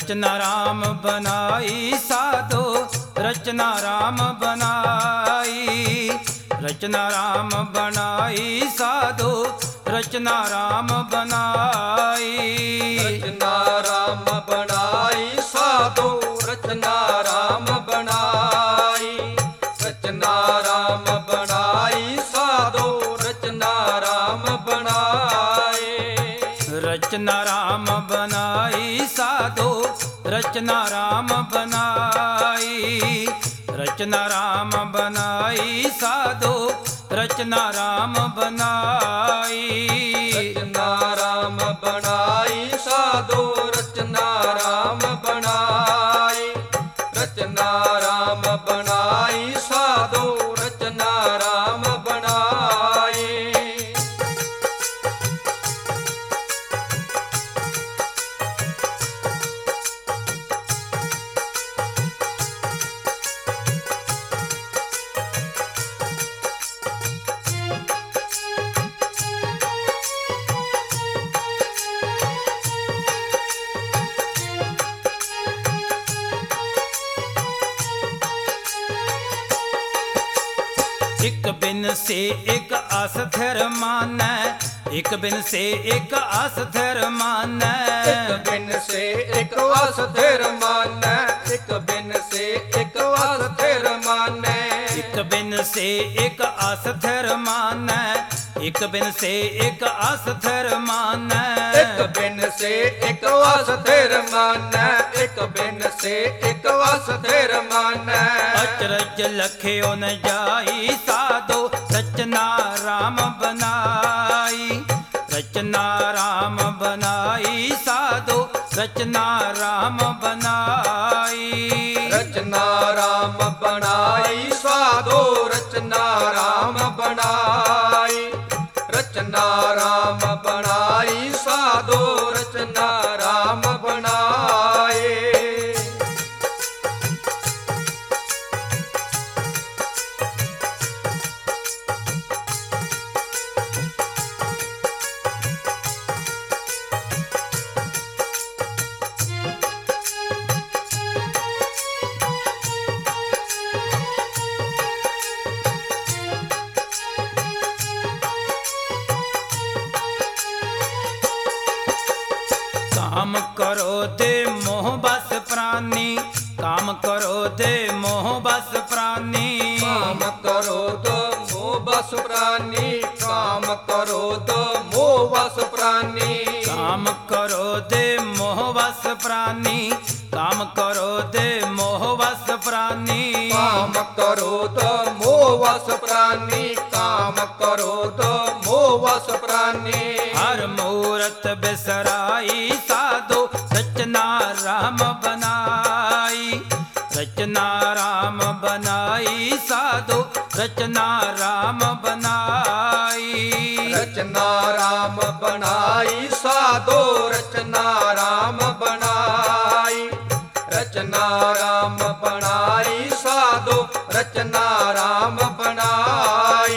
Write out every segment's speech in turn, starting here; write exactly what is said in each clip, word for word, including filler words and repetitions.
रचना राम बनाई साधो रचना राम बनाई, रचना राम बनाई साधो रचना राम बनाई, रचना राम बनाई साधो रचना राम बनाई, रचना राम बनाई साधो रचना राम बनाई, रचना राम बनाई साधो रचना राम बनाई, रचना राम बनाई साधो रचना राम बनाई, रचना राम बनाई साधो रचना राम बनाई, रचना राम बनाई साधो रचना राम बनाई। एक बिन से एक आस थिर मानै, एक बिन से एक आस थिर मानै, एक बिन से एक आस थिर मानै, एक बिन से एक आस थिर मानै, एक बिन से एक आस थिर मानै, एक बिन से एक आस थिर मानै, एक बिन से एक आस थिर मानै, एक बिन से एक आस थिर मानै, अचरज लख्यो न जाई साधो रचना राम बनाई, रचना राम बनाई साधो रचना राम बनाई, रचना राम बनाई साधो रचना राम बनाई, रचना राम बनाई साधो रचना राम बनाई। काम करो दे मोह बस प्राणी, काम करो दे मोह बस प्राणी, काम करो दो मोह बस प्राणी, काम करो दो मोह बस प्राणी, काम करो दे मोह बस प्राणी, काम करो दे मोह बस प्राणी, काम करो दो मोह बस प्राणी, काम करो दो मोह बस प्राणी, हर मूरत बिसराई साधो रचना राम बनाई, रचना राम बनाई साधो रचना राम बनाई, रचना राम बनाई साधो रचना राम बनाई, रचना राम बनाई साधो रचना राम बनाई।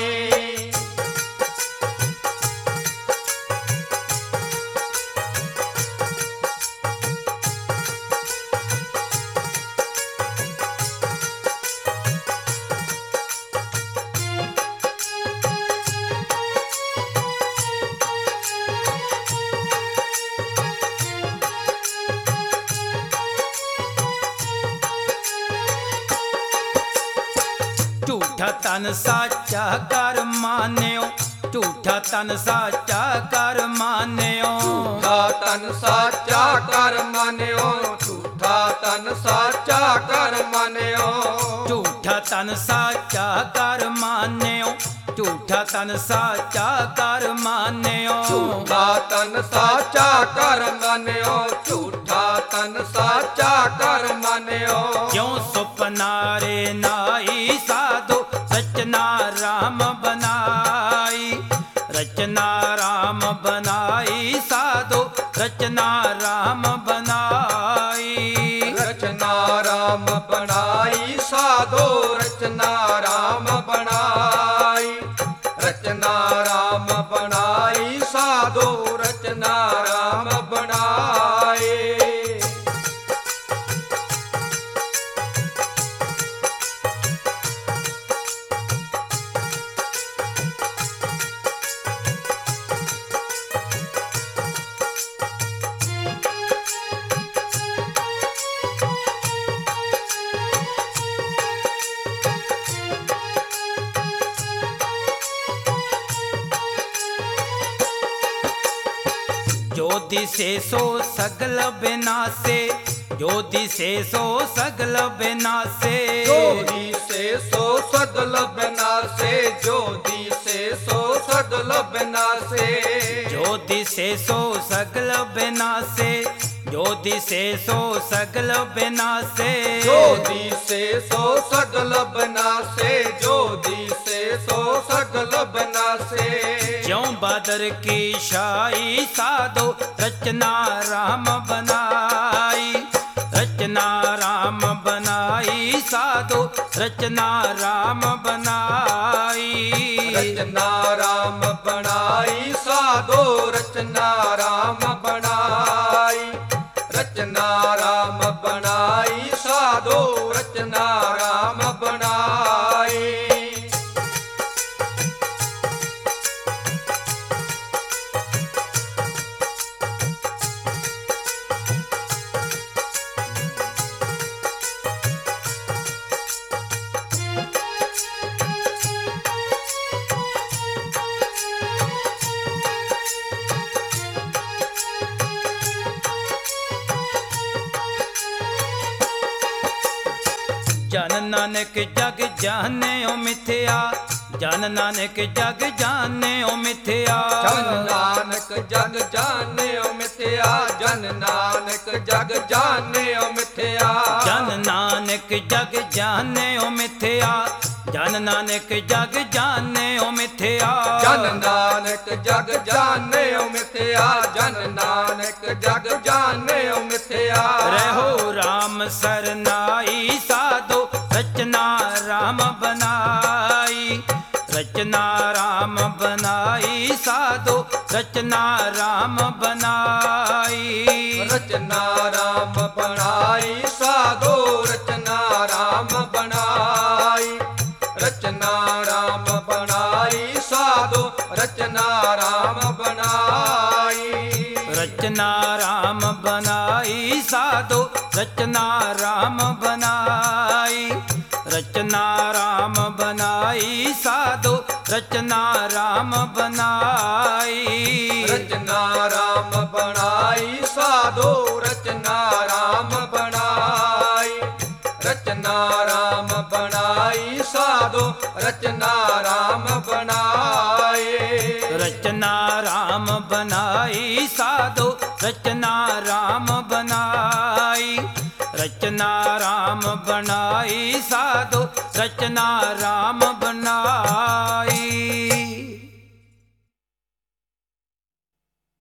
झूठा तन साचा कर मान्यो, झूठा तन साचा कर मान्यो, झूठा तन साचा कर मान्यो, झूठा तन साचा कर मान्यो, झूठा तन साचा कर मान्यो, झूठा तन साचा कर मान्यो, झूठा तन साचा कर मान्यो, झूठा तन साचा कर मान्यो, क्यों सुपना रे नाई साधो रचना राम बनाई, रचना राम बनाई साधो रचना राम बनाई, रचना राम बनाई साधो रचना राम बनाई, रचना राम बनाई साधो रचना राम बनाई। दिसे सो सगल विनाशे, जो दिसे सो सगल विनाशे। जो दिसे सो सगल विनाशे, जो दिसे सो सगल विनाशे। जो दिसे सो सगल विनाशे, जो दिसे सो सगल विनाशे। जो दिसे सो सगल विनाशे, जो दिसे सो सगल विनाशे। ज्यों बादर की शाही साधो, रचना राम बनाई, रचना राम बनाई साधो, रचना राम बनाई। रचना राम बनाई साधो, रचना राम बनाई। रचना राम बनाई साधो, रचना राम बनाई। जन नानक जग जाने ओ मिथ्या, जन नानक जग जाने ओ मिथ्या। जन नानक जग जाने ओ मिथ्या, जन नानक जग जाने ओ मिथ्या। जन नानक जग जाने ओ मिथ्या, जन नानक जग जाने ओ मिथ्या। जन नानक जग जाने ओ मिथ्या, जन नानक जग जाने ओ मिथ्या। रहो राम सरनाई साधो, रचना राम बनाई, रचना राम बनाई साधो, रचना राम बनाई। रचना राम बनाई साधो, रचना राम बनाई। रचना राम बनाई साधो, रचना राम बनाई। रचना राम बनाई साधो, रचना राम बनाई। रचना राम बनाई साधो, रचना राम बनाई। रचना राम बनाई साधो, रचना राम बनाई। रचना राम बनाई साधो, रचना राम बनाई। रचना राम बनाई साधो,